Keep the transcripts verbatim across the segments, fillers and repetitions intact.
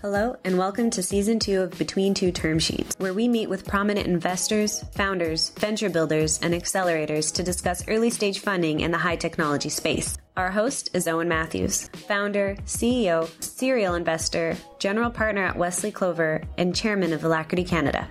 Hello, and welcome to Season two of Between Two Term Sheets, where we meet with prominent investors, founders, venture builders, and accelerators to discuss early-stage funding in the high technology space. Our host is Owen Matthews, founder, C E O, serial investor, general partner at Wesley Clover, and chairman of Alacrity Canada.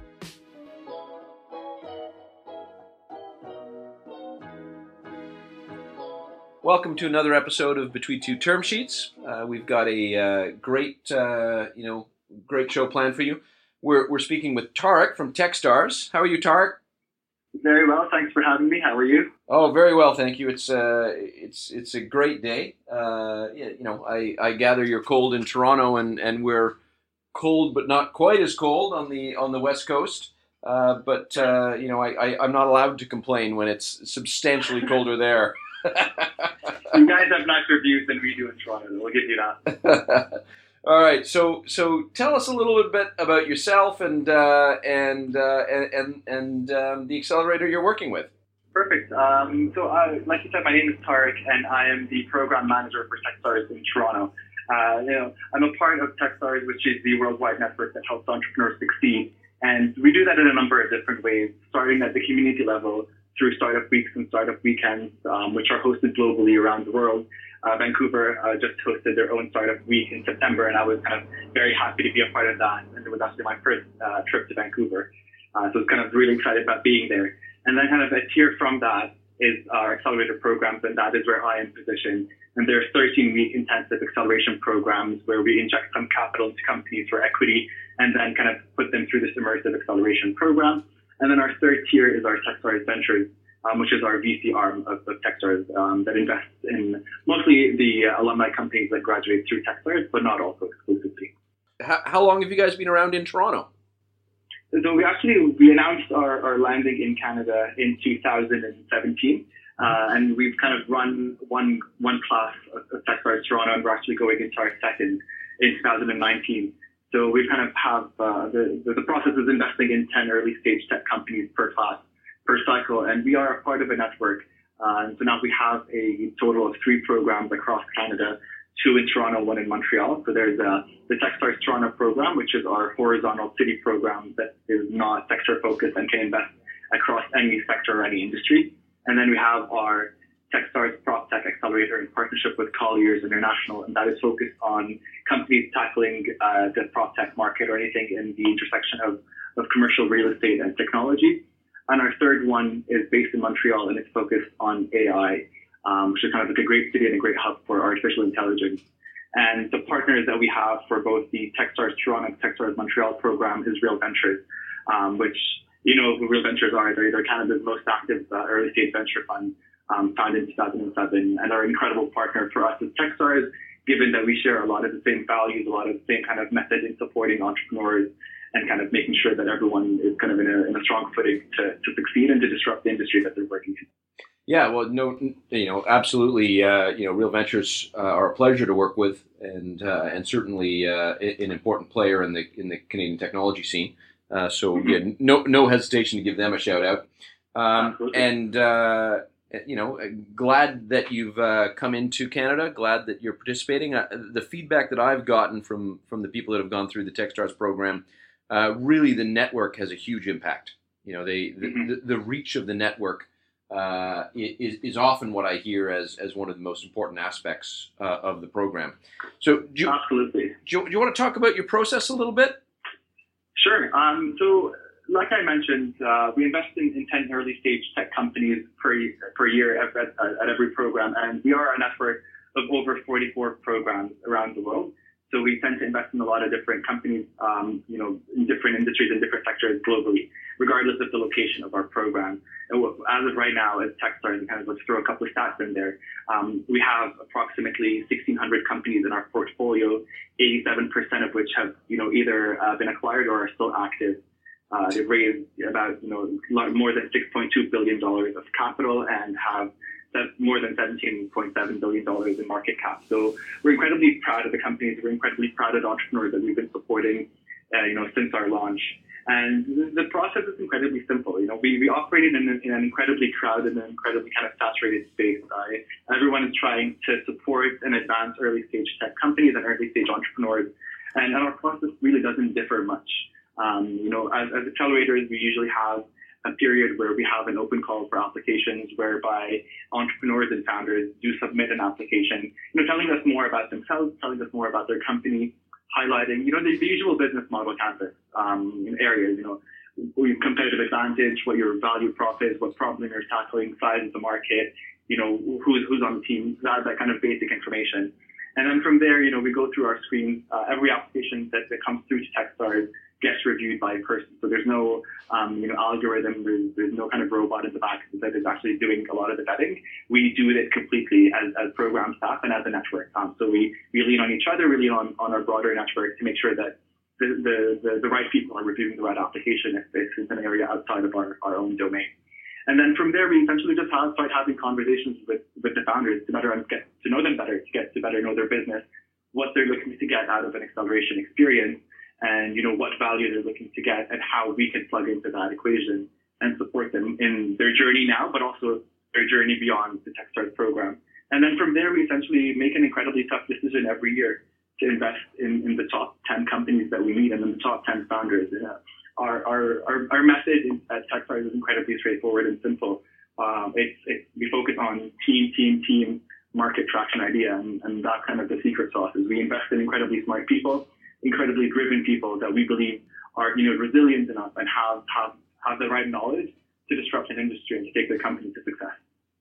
Welcome to another episode of Between Two Term Sheets. Uh, we've got a uh, great, uh, you know, great show planned for you. We're we're speaking with Tarek from Techstars. How are you, Tarek? Very well. Thanks for having me. How are you? Oh, very well, thank you. It's uh, it's it's a great day. Uh, you know, I, I gather you're cold in Toronto, and, and we're cold, but not quite as cold on the on the West Coast. Uh, but uh, you know, I, I I'm not allowed to complain when it's substantially colder there. You guys have nicer views than we do in Toronto. We'll give you that. All right. So so tell us a little bit about yourself and uh, and, uh, and and um, the accelerator you're working with. Perfect. Um, so, uh, like you said, my name is Tarek, and I am the program manager for Techstars in Toronto. Uh, you know, I'm a part of Techstars, which is the worldwide network that helps entrepreneurs succeed, and we do that in a number of different ways, starting at the community level through Startup Weeks and Startup Weekends, um, which are hosted globally around the world. Uh, Vancouver uh, just hosted their own Startup Week in September, and I was kind of very happy to be a part of that. And it was actually my first uh, trip to Vancouver. Uh, so I was kind of really excited about being there. And then kind of a tier from that is our accelerator programs, and that is where I am positioned. And there are thirteen-week intensive acceleration programs where we inject some capital into companies for equity and then kind of put them through this immersive acceleration program. And then our third tier is our Techstars Ventures, um, which is our V C arm of, of Techstars um, that invests in mostly the uh, alumni companies that graduate through Techstars, but not also exclusively. How, how long have you guys been around in Toronto? So we actually we announced our, our landing in Canada in two thousand seventeen, uh, and we've kind of run one one class of, of Techstars Toronto, and we're actually going into our second in two thousand nineteen. So we kind of have, uh, the, the process is investing in ten early stage tech companies per class, per cycle, and we are a part of a network. Uh, and so now we have a total of three programs across Canada, two in Toronto, one in Montreal. So there's uh, the Techstars Toronto program, which is our horizontal city program that is not sector focused and can invest across any sector or any industry. And then we have our Techstars PropTech Accelerator in partnership with Colliers International, and that is focused on companies tackling uh, the PropTech market or anything in the intersection of, of commercial real estate and technology. And our third one is based in Montreal, and it's focused on A I, um, which is kind of like a great city and a great hub for artificial intelligence. And the partners that we have for both the Techstars Toronto and Techstars Montreal program is Real Ventures, um, which, you know who Real Ventures are. They're, they're Canada's most active uh, early stage venture fund. Um, founded in two thousand seven, and are an incredible partner for us as Techstars, given that we share a lot of the same values, a lot of the same kind of method in supporting entrepreneurs and kind of making sure that everyone is kind of in a, in a strong footing to, to succeed and to disrupt the industry that they're working in. Yeah, well, no, you know, absolutely. Uh, you know, Real Ventures uh, are a pleasure to work with, and uh, and certainly uh, an important player in the in the Canadian technology scene. Uh, so mm-hmm. yeah, no no hesitation to give them a shout out. Um, and uh, you know, glad that you've uh, come into Canada. Glad that you're participating. Uh, the feedback that I've gotten from from the people that have gone through the Techstars program, uh, really the network has a huge impact. You know, they the, mm-hmm. the, the reach of the network uh, is is often what I hear as as one of the most important aspects uh, of the program. So, do you, absolutely. Do you, do you want to talk about your process a little bit? Sure. Um, so. Like I mentioned, uh, we invest in, in ten early stage tech companies per, per year at, at, at every program, and we are a network of over forty-four programs around the world. So we tend to invest in a lot of different companies, um, you know, in different industries and different sectors globally, regardless of the location of our program. And as of right now, as Techstars, and kind of let's throw a couple of stats in there, um, we have approximately sixteen hundred companies in our portfolio, eighty-seven percent of which have, you know, either uh, been acquired or are still active. Uh, they've raised about, you know, more than six point two billion dollars of capital and have more than seventeen point seven billion dollars in market cap. So we're incredibly proud of the companies. We're incredibly proud of the entrepreneurs that we've been supporting, uh, you know, since our launch. And the process is incredibly simple. You know, we, we operate in an, in an incredibly crowded and incredibly kind of saturated space. Uh, everyone is trying to support and advance early stage tech companies and early stage entrepreneurs. And, and our process really doesn't differ much. Um, you know, as, as accelerators, we usually have a period where we have an open call for applications whereby entrepreneurs and founders do submit an application, you know, telling us more about themselves, telling us more about their company, highlighting, you know, the, the usual business model canvas um, in areas, you know, your competitive advantage, what your value prop is, what problem you're tackling, size of the market, you know, who's, who's on the team, that, that kind of basic information. And then from there, you know, we go through our screens. Uh, every application that, that comes through to Techstars gets reviewed by a person. So there's no, um, you know, algorithm. There's, there's no kind of robot in the back that is actually doing a lot of the vetting. We do it completely as, as program staff and as a network. Um, so we, we lean on each other, we lean on, on our broader network to make sure that the, the, the, the right people are reviewing the right application if it's an area outside of our, our own domain. And then from there, we essentially just have, start having conversations with, with the founders to better get to know them better, to get to better know their business, what they're looking to get out of an acceleration experience, and, you know, what value they're looking to get and how we can plug into that equation and support them in their journey now, but also their journey beyond the Techstars program. And then from there, we essentially make an incredibly tough decision every year to invest in, in the top ten companies that we meet and in the top ten founders. Uh, our, our, our, our method in, at Techstars is incredibly straightforward and simple. Um, it's, it's, we focus on team, team, team, market traction idea, and, and that's kind of the secret sauce is we invest in incredibly smart people, incredibly driven people that we believe are, you know, resilient enough and have, have, have the right knowledge to disrupt an industry and to take their company to success.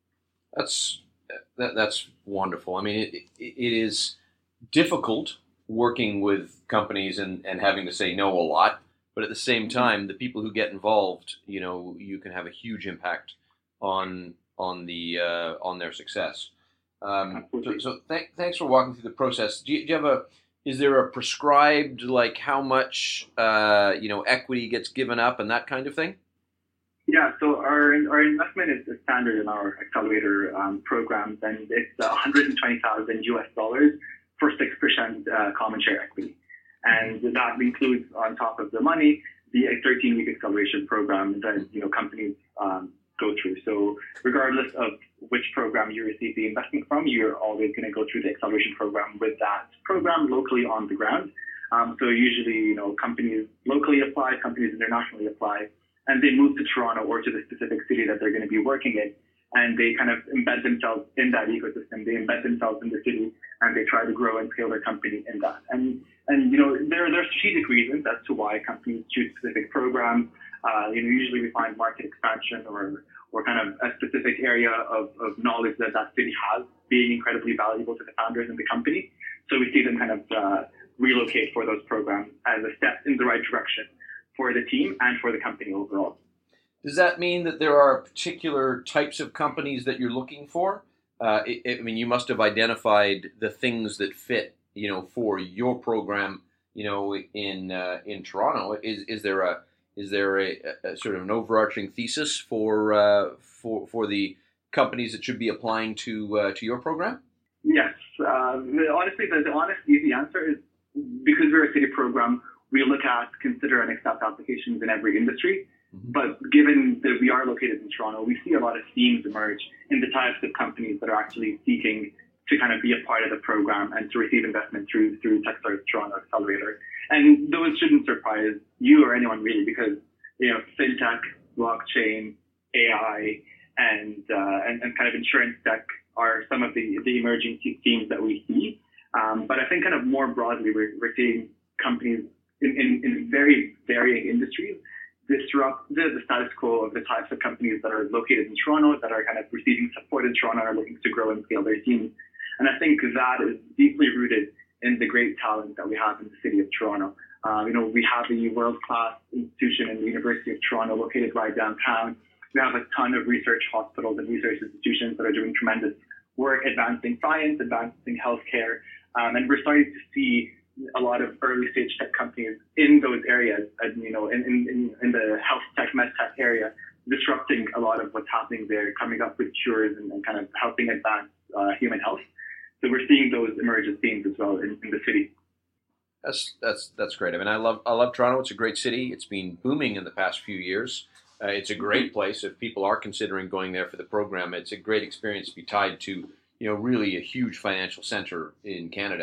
That's, that, that's wonderful. I mean, it, it, it is difficult working with companies and, and having to say no a lot, but at the same time, the people who get involved, you know, you can have a huge impact on, on the, uh, on their success. Um, so, so th- thanks for walking through the process. Do you, do you have a, is there a prescribed, like how much, uh, you know, equity gets given up and that kind of thing? Yeah, so our our investment is standard in our accelerator um, programs, and it's one hundred twenty thousand U S dollars for six percent uh, common share equity. And that includes, on top of the money, the thirteen-week acceleration program that, you know, companies um, go through. So regardless of which program you receive the investment from, you're always going to go through the acceleration program with that program locally on the ground. Um, so usually, you know, companies locally apply, companies internationally apply, and they move to Toronto or to the specific city that they're going to be working in. And they kind of embed themselves in that ecosystem. They embed themselves in the city, and they try to grow and scale their company in that. And, and you know, there, there are strategic reasons as to why companies choose specific programs. Uh, you know, usually we find market expansion or or kind of a specific area of, of knowledge that that city has being incredibly valuable to the founders and the company. So we see them kind of uh, relocate for those programs as a step in the right direction for the team and for the company overall. Does that mean that there are particular types of companies that you're looking for? Uh, it, I mean, you must have identified the things that fit, you know, for your program, you know, in uh, in Toronto. Is is there a is there a, a sort of an overarching thesis for uh, for for the companies that should be applying to uh, to your program? Yes, uh, honestly, the, the honest, easy answer is because we're a city program, we look at, consider, and accept applications in every industry. But given that we are located in Toronto, we see a lot of themes emerge in the types of companies that are actually seeking to kind of be a part of the program and to receive investment through through Techstars Toronto Accelerator. And those shouldn't surprise you or anyone really, because, you know, fintech, blockchain, A I, and uh, and, and kind of insurance tech are some of the, the emerging themes that we see. Um, but I think kind of more broadly, we're, we're seeing companies in, in, in very varying industries disrupt the, the status quo of the types of companies that are located in Toronto, that are kind of receiving support in Toronto and are looking to grow and scale their teams. And I think that is deeply rooted in the great talent that we have in the city of Toronto. Uh, you know, we have a world-class institution in the University of Toronto located right downtown. We have a ton of research hospitals and research institutions that are doing tremendous work advancing science, advancing healthcare. Um, and we're starting to see a lot of early stage tech companies in those areas, and, you know, in, in, in the health tech, med tech area, disrupting a lot of what's happening there, coming up with cures and, and kind of helping advance uh, human health. So we're seeing those emerge as themes as well in, in the city. That's that's that's great. I mean, I love I love Toronto. It's a great city. It's been booming in the past few years. Uh, it's a great place. If people are considering going there for the program, it's a great experience to be tied to, you know, really a huge financial center in Canada.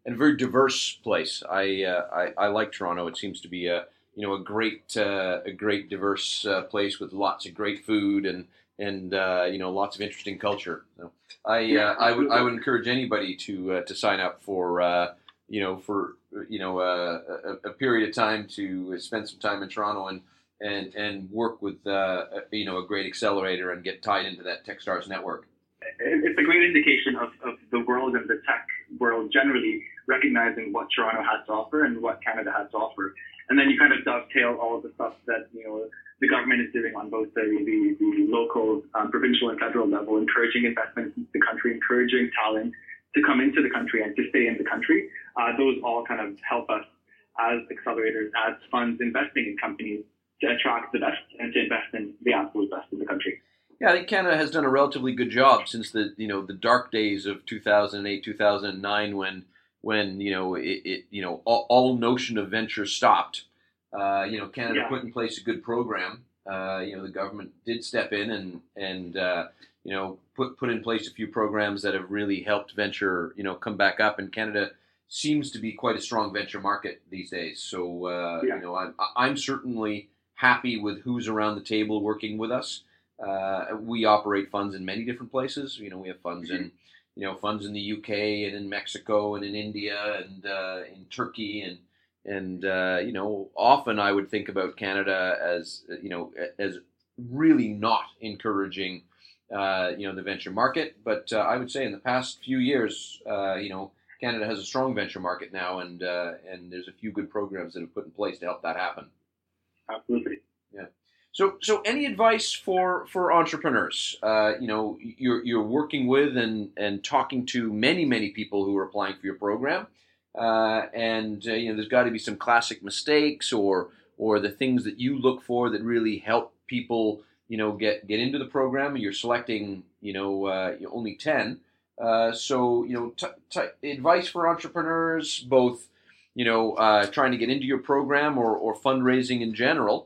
and very diverse place. I, uh, I I like Toronto. It seems to be a you know a great uh, a great diverse uh, place with lots of great food and and uh, you know lots of interesting culture. So I uh, I would I would encourage anybody to uh, to sign up for uh, you know for you know uh, a, a period of time to spend some time in Toronto and and and work with uh, you know a great accelerator and get tied into that Techstars network. It's a great indication of, of the world and the tech world generally recognizing what Toronto has to offer and what Canada has to offer. And then you kind of dovetail all of the stuff that, you know, the government is doing on both the, the, the local, um, provincial and federal level, encouraging investment into the country, encouraging talent to come into the country and to stay in the country. Uh, those all kind of help us as accelerators, as funds investing in companies to attract the best and to invest in the absolute best in the country. Yeah, I think Canada has done a relatively good job since the you know the dark days of two thousand eight, two thousand nine, when when you know it, it you know all, all notion of venture stopped. Uh, you know, Canada yeah. put in place a good program. Uh, you know, the government did step in and and uh, you know put put in place a few programs that have really helped venture you know come back up. And Canada seems to be quite a strong venture market these days. So uh, yeah. you know, I'm I'm certainly happy with who's around the table working with us. Uh, we operate funds in many different places. You know, we have funds in, you know, funds in the U K and in Mexico and in India and uh, in Turkey and and uh, you know, often I would think about Canada as you know as really not encouraging, uh, you know, the venture market. But uh, I would say in the past few years, uh, you know, Canada has a strong venture market now, and uh, and there's a few good programs that have put in place to help that happen. Absolutely. Yeah. So, so any advice for, for entrepreneurs? Uh, you know, you're you're working with and, and talking to many many people who are applying for your program, uh, and uh, you know, there's got to be some classic mistakes or or the things that you look for that really help people, you know, get get into the program. You're selecting, you know, uh, only ten. Uh, so, you know, t- t- advice for entrepreneurs, both, you know, uh, trying to get into your program or or fundraising in general.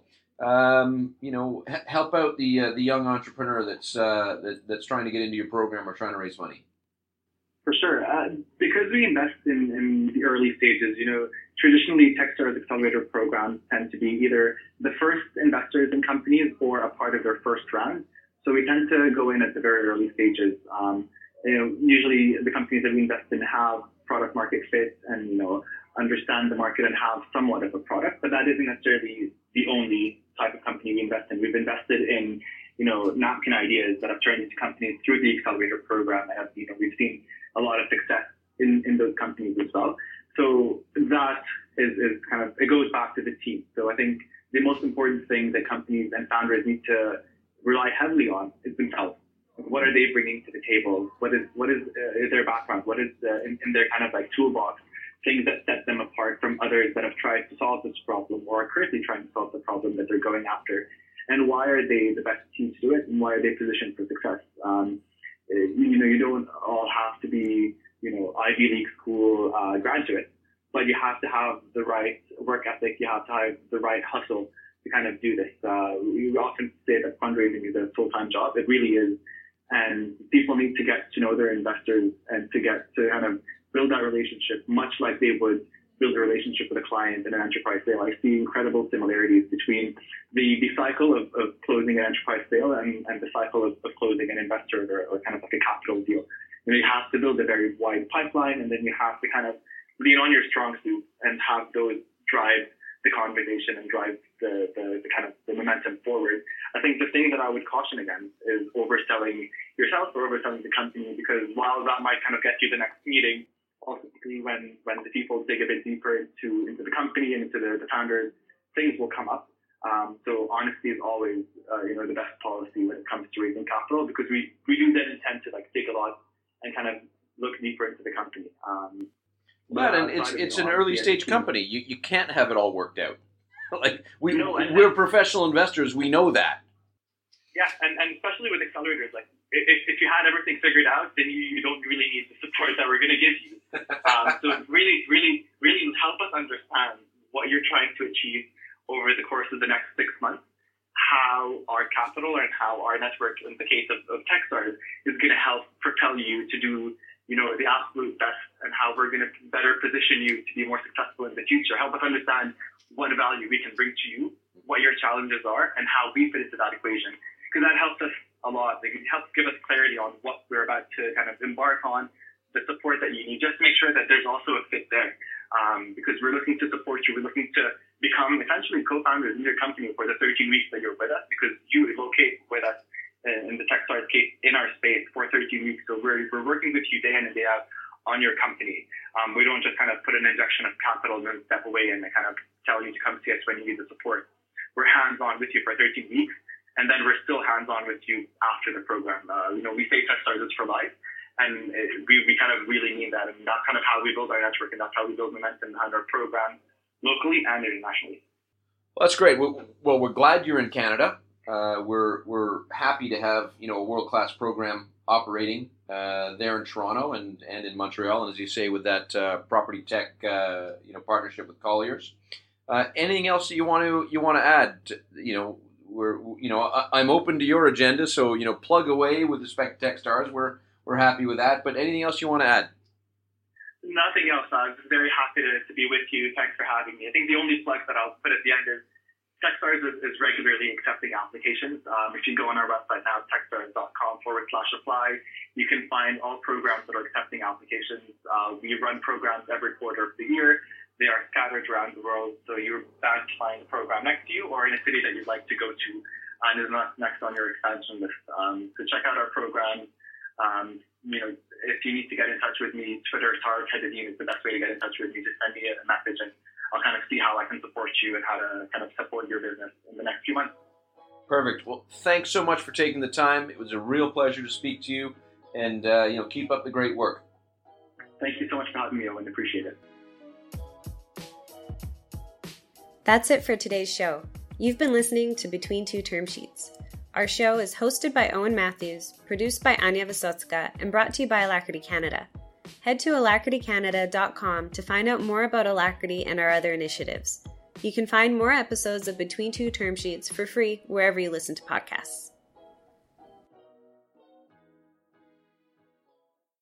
Um, you know, h- help out the uh, the young entrepreneur that's uh, that, that's trying to get into your program or trying to raise money. For sure, uh, because we invest in, in the early stages. You know, traditionally Techstars accelerator programs tend to be either the first investors in companies or a part of their first round. So we tend to go in at the very early stages. Um, you know, usually the companies that we invest in have product market fit and you know understand the market and have somewhat of a product, but that isn't necessarily the only type of company we invest in. We've invested in, you know, napkin ideas that have turned into companies through the accelerator program, and have, you know, we've seen a lot of success in, in those companies as well. So that is, is kind of, it goes back to the team. So I think the most important thing that companies and founders need to rely heavily on is themselves. What are they bringing to the table? What is what is, uh, is their background? What is uh, in, in their kind of like toolbox? Things that set them apart from others that have tried to solve this problem or are currently trying to solve the problem that they're going after. And why are they the best team to do it? And why are they positioned for success? Um, you know, you don't all have to be, you know, Ivy League school uh, graduates, but you have to have the right work ethic. You have to have the right hustle to kind of do this. Uh, we often say that fundraising is a full-time job. It really is. And people need to get to know their investors and to get to kind of build that relationship, much like they would build a relationship with a client in an enterprise sale. I see incredible similarities between the, the cycle of, of closing an enterprise sale and, and the cycle of, of closing an investor or, or kind of like a capital deal. You know, you have to build a very wide pipeline, and then you have to kind of lean on your strong suits and have those drive the conversation and drive the, the, the kind of the momentum forward. I think the thing that I would caution against is overselling yourself or overselling the company, because while that might kind of get you the next meeting, ultimately, when, when the people dig a bit deeper into, into the company and into the, the founders, things will come up. Um, so honesty is always, uh, you know, the best policy when it comes to raising capital, because we, we do then intend to like dig a lot and kind of look deeper into the company. Um, but and it's it's an early stage company. You you can't have it all worked out. Like we no, and, we're professional investors. We know that. Yeah, and, and especially with accelerators, like if, if you had everything figured out, then you, you don't really need the support that we're going to give you. Um, so really, really, really help us understand what you're trying to achieve over the course of the next six months, how our capital and how our network, in the case of, of Techstars, is going to help propel you to do you know, the absolute best and how we're going to better position you to be more successful in the future. Help us understand what value we can bring to you, what your challenges are, and how we fit into that equation. Because that helps us a lot. It helps give us clarity on what we're about to kind of embark on, the support that you need. Just make sure that there's also a fit there. Um, because we're looking to support you. We're looking to become essentially co-founders in your company for the thirteen weeks that you're with us, because you locate with us in the Techstars case in our space for thirteen weeks. So we're, we're working with you day in and day out on your company. Um, we don't just kind of put an injection of capital and then step away and kind of tell you to come see us when you need the support. We're hands-on with you for thirteen weeks, and then we're still hands-on with you after the program. Uh, you know, we say Techstars is for life. And it, we, we kind of really mean that. And that's kind of how we build our network, and that's how we build momentum behind our program locally and internationally. Well, that's great. Well, well we're glad you're in Canada. Uh, we're we're happy to have, you know, a world-class program operating uh, there in Toronto and, and in Montreal. And as you say, with that uh, property tech, uh, you know, partnership with Colliers. Uh, anything else that you want to you want to add? To, you know, we're you know I, I'm open to your agenda. So you know, plug away with respect to Techstars. We're We're happy with that, but anything else you want to add? Nothing else. I'm very happy to, to be with you. Thanks for having me. I think the only plug that I'll put at the end is Techstars is, is regularly accepting applications. Um, if you go on our website now, techstars.com forward slash apply, you can find all programs that are accepting applications. Uh, we run programs every quarter of the year. They are scattered around the world, so you're bound to find a program next to you or in a city that you'd like to go to, and is not next on your expansion list. Um, so check out our programs. Um, you know, if you need to get in touch with me, Twitter, Tara Tedadine is the best way to get in touch with me. Just send me a message and I'll kind of see how I can support you and how to kind of support your business in the next few months. Perfect. Well, thanks so much for taking the time. It was a real pleasure to speak to you, and, uh, you know, keep up the great work. Thank you so much for having me, Owen. Appreciate it. That's it for today's show. You've been listening to Between Two Term Sheets. Our show is hosted by Owen Matthews, produced by Anya Vysotska, and brought to you by Alacrity Canada. Head to alacrity canada dot com to find out more about Alacrity and our other initiatives. You can find more episodes of Between Two Term Sheets for free wherever you listen to podcasts.